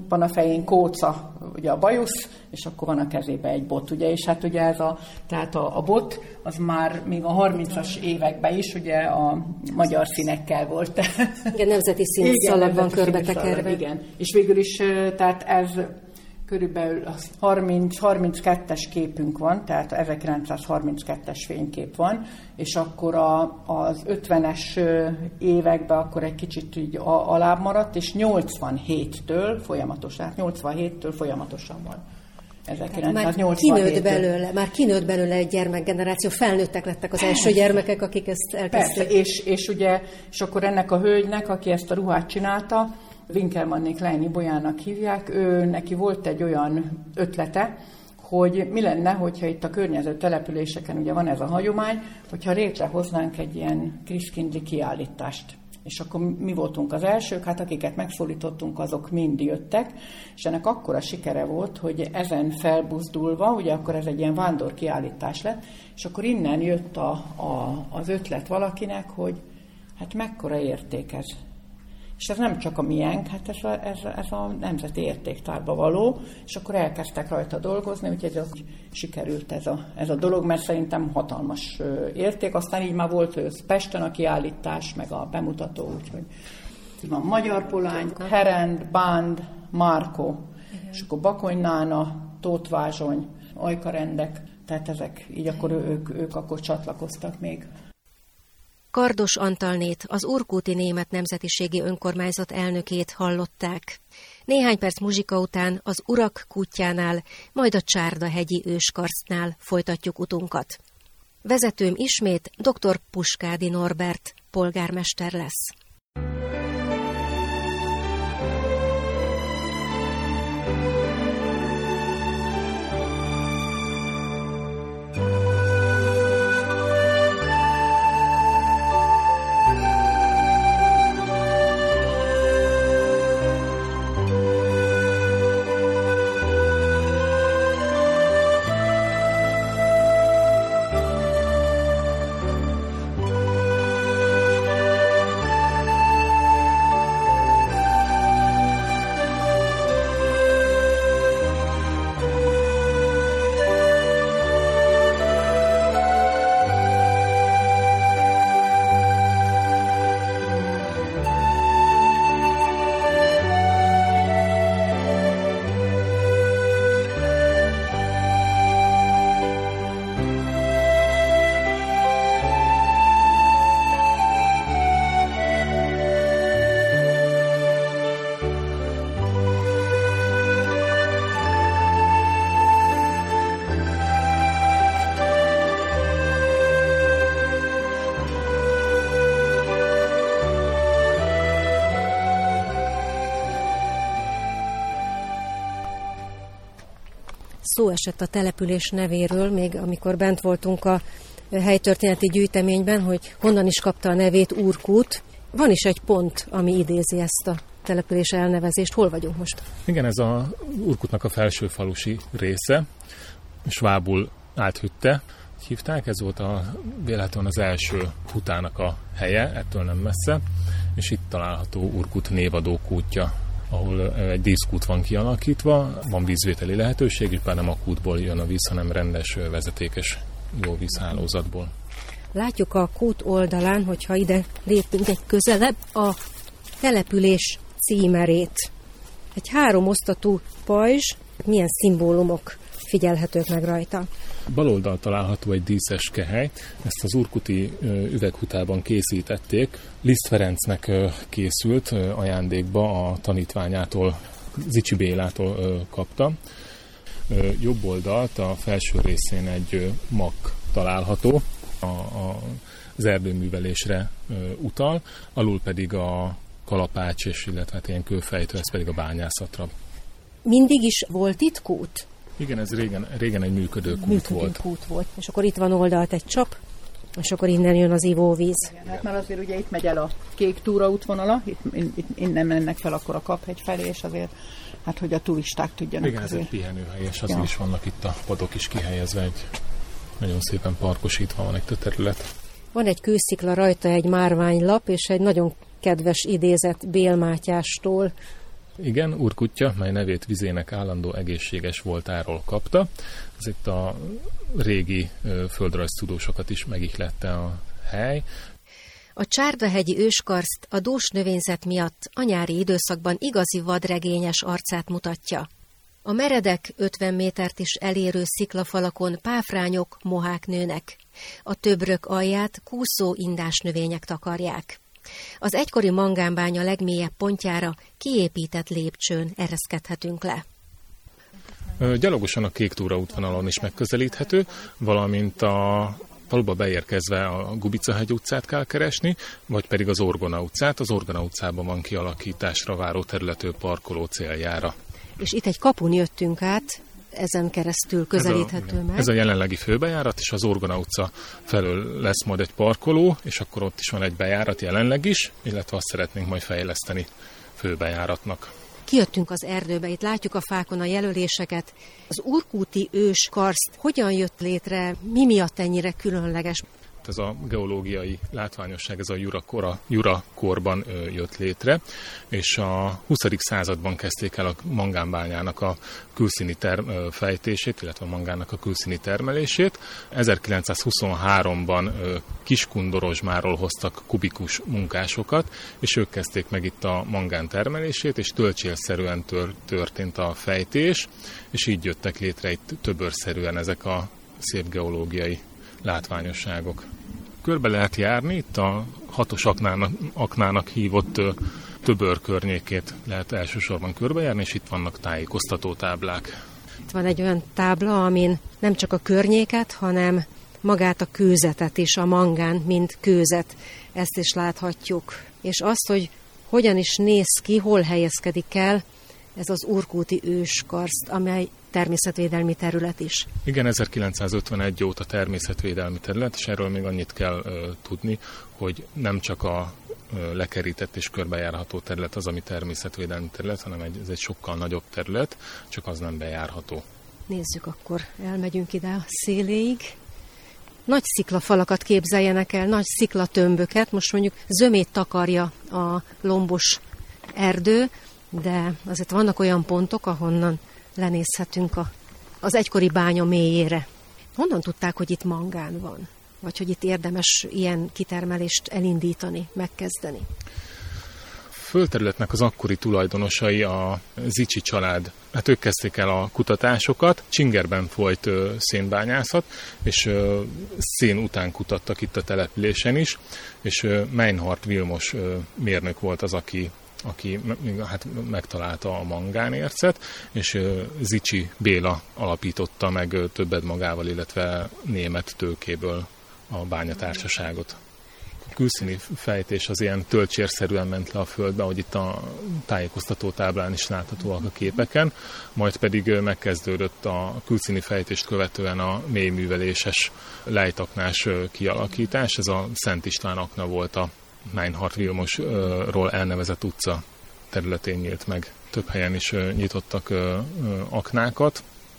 van a fején kóca, ugye a bajusz, és akkor van a kezébe egy bot, ugye, és hát ugye ez a, tehát a, a bot, az már még a harmincas években is, ugye a magyar színekkel volt. Igen, nemzeti színszalag van körbetekerve. Igen, és végül is, tehát ez körülbelül harminc harminckettes képünk van, tehát ezerkilencszázharminckettes fénykép van, és akkor a, az ötvenes években akkor egy kicsit így alább maradt, és nyolcvanhéttől folyamatosan, tehát nyolcvanhéttől folyamatosan van. ezerkilencszáznyolcvanhét. Már kinőtt belőle, már kinőtt belőle egy gyermekgeneráció, felnőttek lettek az első gyermekek, akik ezt elkezdték. Persze, és, és ugye, és akkor ennek a hölgynek, aki ezt a ruhát csinálta, Winkelmanné Kleini Bolyának hívják, ő neki volt egy olyan ötlete, hogy mi lenne, hogyha itt a környező településeken ugye van ez a hagyomány, hogyha létrehoznánk egy ilyen Christkindli kiállítást. És akkor mi voltunk az elsők, hát akiket megszólítottunk, azok mind jöttek, és ennek akkora sikere volt, hogy ezen felbuzdulva, ugye akkor ez egy ilyen vándor kiállítás lett, és akkor innen jött a, a, az ötlet valakinek, hogy hát mekkora érték ez. És ez nem csak a miénk, hát ez a, ez, ez a nemzeti értéktárba való, és akkor elkezdtek rajta dolgozni, úgyhogy ez sikerült ez a, ez a dolog, mert szerintem hatalmas érték. Aztán így már volt Pesten a kiállítás, meg a bemutató, úgyhogy van Magyar Polány, Herend, Bánd, Márko, és akkor Bakony Nána, Tóth Vázsony, Ajkarendek, tehát ezek, így akkor ők, ők akkor csatlakoztak még. Kardos Antalnét, az Urkúti Német Nemzetiségi Önkormányzat elnökét hallották. Néhány perc muzsika után az Urak kútjánál, majd a Csárdahegyi őskarsztnál folytatjuk utunkat. Vezetőm ismét dr. Puskádi Norbert, polgármester lesz. Szó esett a település nevéről, még amikor bent voltunk a helytörténeti gyűjteményben, hogy honnan is kapta a nevét Urkút. Van is egy pont, ami idézi ezt a település elnevezést. Hol vagyunk most? Igen, ez a Urkútnak a felső falusi része, svábul Áthütte hívták, ez volt a, véletlenül az első hutának a helye, ettől nem messze, és itt található Urkút névadó kútja, ahol egy díszkút van kialakítva, van vízvételi lehetőség, és bár nem a kútból jön a víz, hanem rendes vezetékes jó vízhálózatból. Látjuk a kút oldalán, hogyha ide lépünk egy közelebb, a település címerét. Egy három osztatú pajzs, milyen szimbólumok figyelhetők meg rajta. Bal oldal található egy díszes kehely, ezt az urkuti üveghutában készítették. Liszt Ferencnek készült ajándékba, a tanítványától, Zichy Bélától kapta. Jobb oldalt a felső részén egy mak található, a, a, az erdőművelésre utal, alul pedig a kalapács, és illetve hát ilyen kőfejtő, ez pedig a bányászatra. Mindig is volt itt kút? Igen, ez régen, régen egy működő kút működő volt. kút volt. És akkor itt van oldalt egy csap, és akkor innen jön az ivóvíz. Igen, hát már azért ugye itt megy el a Kék túra útvonala, itt, itt, innen mennek fel akkor a Kaphegy felé, és azért, hát hogy a turisták tudjanak. Igen, ez azért. egy pihenőhely, és azért ja. is vannak itt a padok is kihelyezve, egy nagyon szépen parkosítva van egy terület. Van egy kőszikla, rajta egy márványlap, és egy nagyon kedves idézet Bél Mátyástól. Igen, úrkutya, mely nevét vizének állandó egészséges voltáról kapta. Ez itt a régi földrajztudósokat is megihlette a hely. A Csárdahegyi őskarszt a dús növényzet miatt a nyári időszakban igazi vadregényes arcát mutatja. A meredek ötven métert is elérő sziklafalakon páfrányok, mohák nőnek. A töbrök alját kúszó indás növények takarják. Az egykori mangánbánya legmélyebb pontjára kiépített lépcsőn ereszkedhetünk le. Gyalogosan a Kék túra útvonalon is megközelíthető, valamint a faluba beérkezve a Gubicahegy utcát kell keresni, vagy pedig az Orgona utcát. Az Orgona utcában van kialakításra váró területő parkoló céljára. És itt egy kapun jöttünk át, ezen keresztül közelíthető ez a, meg. Ez a jelenlegi főbejárat, és az Orgona utca felől lesz majd egy parkoló, és akkor ott is van egy bejárat jelenleg is, illetve azt szeretnénk majd fejleszteni főbejáratnak. Kijöttünk az erdőbe, itt látjuk a fákon a jelöléseket. Az urkúti őskarszt hogyan jött létre, mi miatt ennyire különleges? Ez a geológiai látványosság, ez a Jura, kora, Jura korban ö, jött létre, és a huszadik században kezdték el a mangánbányának a külszíni term, ö, fejtését, illetve a mangánnak a külszíni termelését. ezerkilencszázhuszonháromban ö, Kiskundorozsmáról hoztak kubikus munkásokat, és ők kezdték meg itt a mangán termelését, és tölcsélszerűen tör, történt a fejtés, és így jöttek létre itt töbörszerűen ezek a szép geológiai látványosságok. Körbe lehet járni, itt a hatos aknának, aknának hívott ö, töbör környékét lehet elsősorban körbejárni, és itt vannak tájékoztató táblák. Itt van egy olyan tábla, amin nem csak a környéket, hanem magát a kőzetet is, a mangán, mint kőzet, ezt is láthatjuk. És azt, hogy hogyan is néz ki, hol helyezkedik el ez az urkúti őskarszt, amely természetvédelmi terület is. Igen, ezerkilencszázötvenegy óta természetvédelmi terület, és erről még annyit kell ö, tudni, hogy nem csak a ö, lekerített és körbejárható terület az, ami természetvédelmi terület, hanem egy, ez egy sokkal nagyobb terület, csak az nem bejárható. Nézzük, akkor elmegyünk ide a széléig. Nagy sziklafalakat képzeljenek el, nagy sziklatömböket, most mondjuk zömét takarja a lombos erdő, de azért vannak olyan pontok, ahonnan lenézhetünk a, az egykori bánya mélyére. Honnan tudták, hogy itt mangán van? Vagy hogy itt érdemes ilyen kitermelést elindítani, megkezdeni? Földterületnek az akkori tulajdonosai a Zichy család. Hát ők kezdték el a kutatásokat. Csingerben folyt ö, szénbányászat, és ö, szén után kutattak itt a településen is, és ö, Meinhard Vilmos ö, mérnök volt az, aki aki hát megtalálta a mangánércet, és Zichy Béla alapította meg többet magával, illetve német tőkéből a bányatársaságot. A külszíni fejtés az ilyen tölcsérszerűen ment le a földbe, ahogy itt a tájékoztató táblán is láthatóak a képeken, majd pedig megkezdődött a külszíni fejtést követően a mélyműveléses lejtaknás kialakítás. Ez a Szent István akna volt a Meinhard Vilmosról elnevezett utca területén nyílt meg. Több helyen is nyitottak aknákat.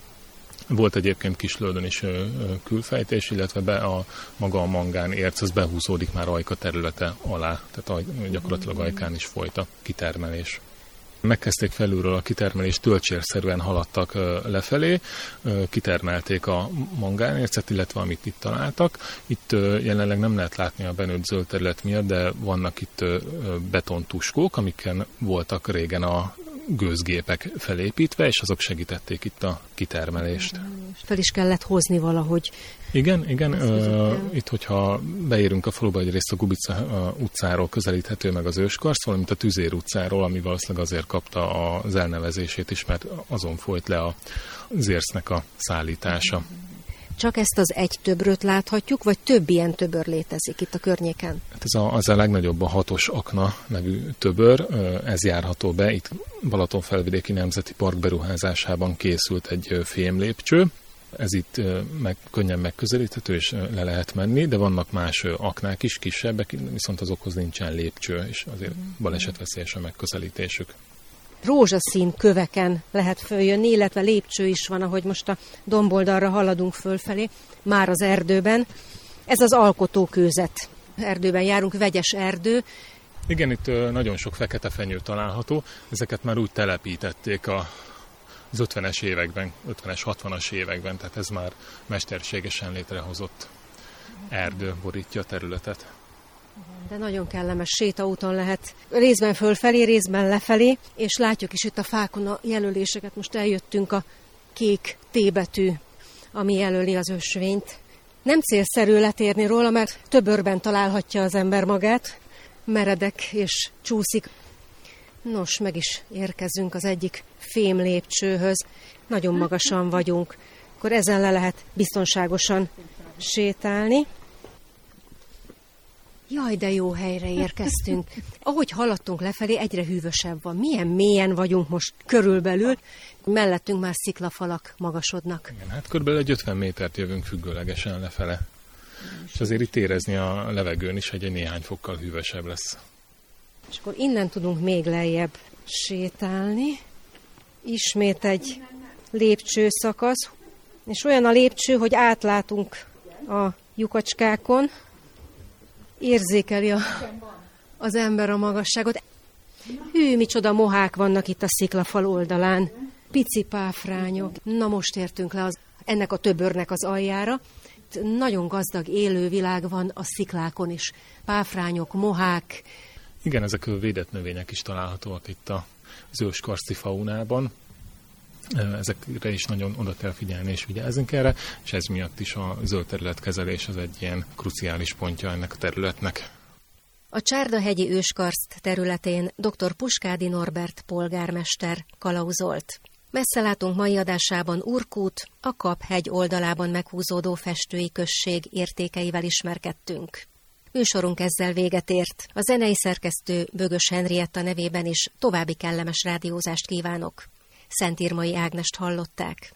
Volt egyébként Kislöldön is külfejtés, illetve be a maga a mangán érc, az behúzódik már Ajka területe alá, tehát gyakorlatilag Ajkán is folyt a kitermelés. Megkezdték felülről a kitermelést, tölcsérszerűen haladtak lefelé, kitermelték a mangánércet, illetve amit itt találtak. Itt jelenleg nem lehet látni a benőtt zöld terület miatt, de vannak itt betontuskók, amiken voltak régen a gőzgépek felépítve, és azok segítették itt a kitermelést. Fel is kellett hozni valahogy. Igen, igen. Uh, itt, hogyha beérünk a faluba, egyrészt a Gubica uh, utcáról közelíthető meg az őskarszt, valamint a Tüzér utcáról, ami valószínűleg azért kapta az elnevezését is, mert azon folyt le az ércnek a szállítása. Csak ezt az egy töbröt láthatjuk, vagy több ilyen töbör létezik itt a környéken? Hát ez a, az a legnagyobb, a hatos akna nevű töbör, ez járható be. Itt Balatonfelvidéki Nemzeti Park beruházásában készült egy fémlépcső. Ez itt meg, könnyen megközelíthető, és le lehet menni, de vannak más aknák is, kisebbek, viszont azokhoz nincsen lépcső, és azért balesetveszélyes a megközelítésük. Rózsaszín köveken lehet följönni, illetve lépcső is van, ahogy most a domboldalra haladunk fölfelé, már az erdőben. Ez az alkotókőzet. Erdőben járunk, vegyes erdő. Igen, itt nagyon sok fekete fenyő található, ezeket már úgy telepítették a az ötvenes években, ötvenes, hatvanas években, tehát ez már mesterségesen létrehozott erdő borítja a területet. De nagyon kellemes sétaúton lehet részben fölfelé, részben lefelé, és látjuk is itt a fákon a jelöléseket. Most eljöttünk a kék T-betű, ami jelöli az ösvényt. Nem célszerű letérni róla, mert több örben találhatja az ember magát, meredek és csúszik. Nos, meg is érkezünk az egyik fém lépcsőhöz. Nagyon magasan vagyunk. Akkor ezen le lehet biztonságosan sétálni. Jaj, de jó helyre érkeztünk. Ahogy haladtunk lefelé, egyre hűvösebb van. Milyen mélyen vagyunk most körülbelül. Mellettünk már sziklafalak magasodnak. Igen, hát körülbelül egy ötven métert jövünk függőlegesen lefele. És azért itt érezni a levegőn is, hogy egy néhány fokkal hűvösebb lesz. És akkor innen tudunk még lejjebb sétálni. Ismét egy lépcsőszakasz. És olyan a lépcső, hogy átlátunk a lyukacskákon. Érzékeli a, az ember a magasságot. Hű, micsoda mohák vannak itt a sziklafal oldalán. Pici páfrányok. Na most értünk le az, ennek a töbörnek az aljára. Nagyon gazdag élővilág van a sziklákon is. Páfrányok, mohák. Igen, ezek a védett növények is találhatóak itt az őskarszti faunában. Ezekre is nagyon oda kell figyelni és vigyázzunk erre, és ez miatt is a zöld területkezelés az egy ilyen kruciális pontja ennek a területnek. A Csárdahegyi őskarszt területén dr. Puskádi Norbert polgármester kalauzolt. Messze látunk mai adásában Urkút, a Kap-hegy oldalában meghúzódó festői község értékeivel ismerkedtünk. Műsorunk ezzel véget ért. A zenei szerkesztő Bögös Henrietta nevében is további kellemes rádiózást kívánok. Szentírmai Ágnest hallották.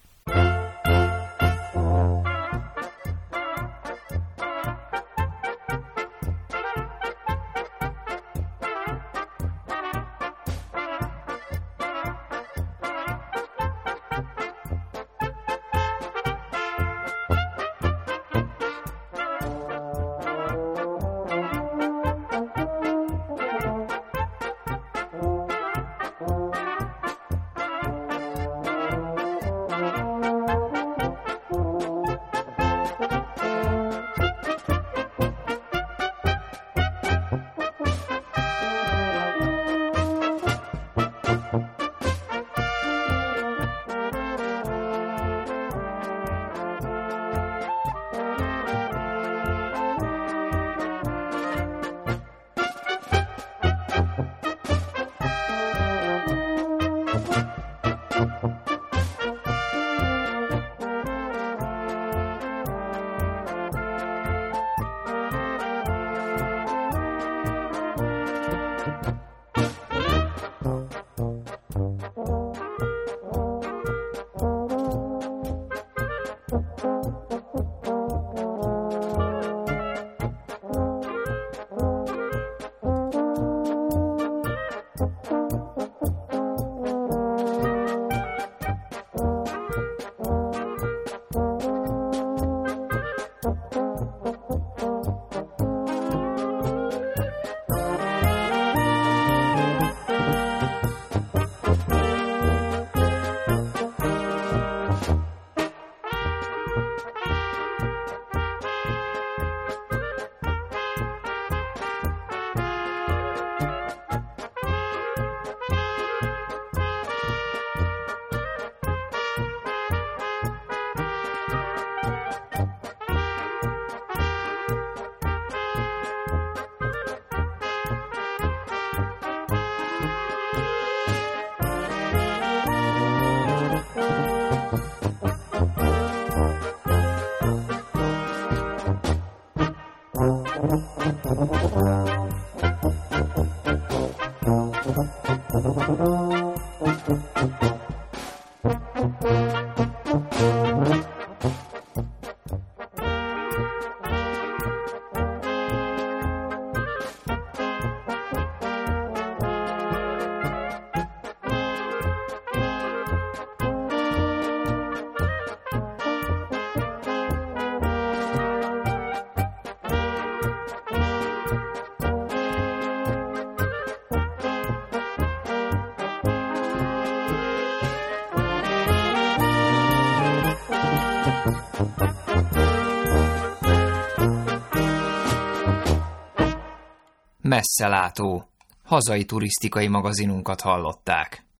Messzelátó. Hazai turisztikai magazinunkat hallották.